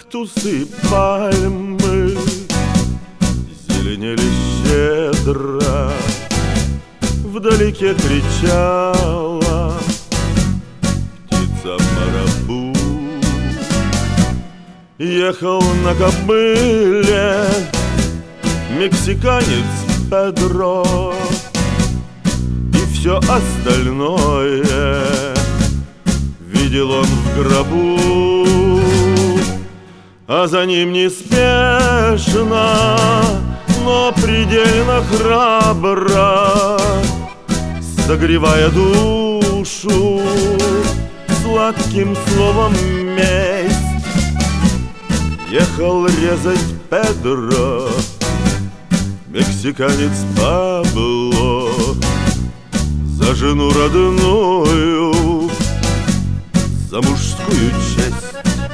кактусы, пальмы зеленели щедро. Вдалеке кричала птица марабу. Ехал на кобыле мексиканец Педро, и все остальное видел он в гробу. А за ним неспешно, но предельно храбро, согревая душу сладким словом месть, ехал резать Педро мексиканец Пабло за жену родную, за мужскую честь.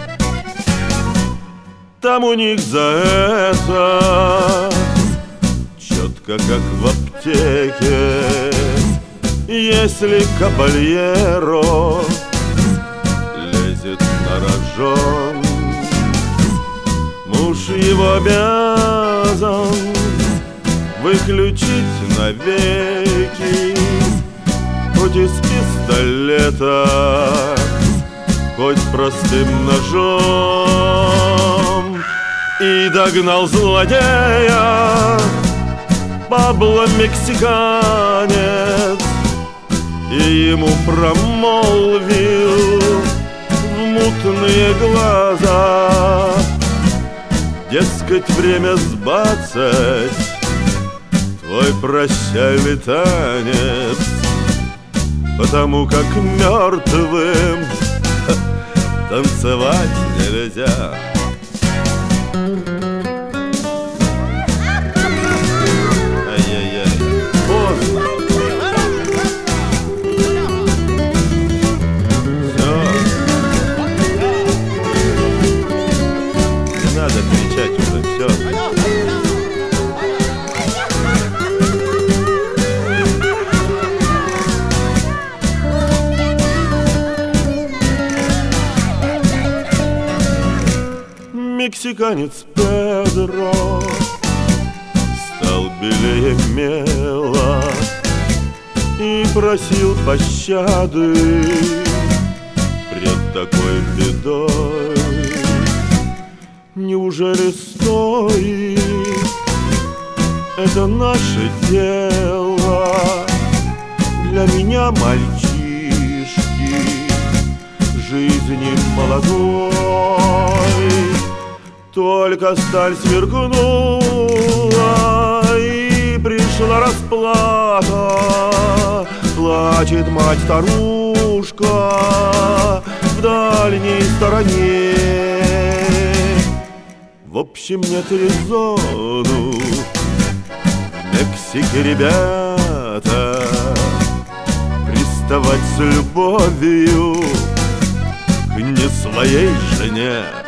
Там у них за это четко, как в аптеке. Если кабальеро лезет на рожон, муж его обязан выключить навеки, хоть из пистолета, хоть простым ножом. И догнал злодея Пабло мексиканец, и ему промолвил в мутные глаза: дескать, время сбацать твой прощальный танец, потому как мертвым танцевать нельзя. Ай-яй-яй. Поздно. Все. Не надо кричать уже, все. Мексиканец Педро стал белее мела и просил пощады пред такой бедой. Неужели стоит это наше дело для меня, мальчишки, жизни молодой? Только сталь сверкнула, и пришла расплата. Плачет мать-старушка в дальней стороне. В общем, нет резону в Мексике, ребята, приставать с любовью к не своей жене.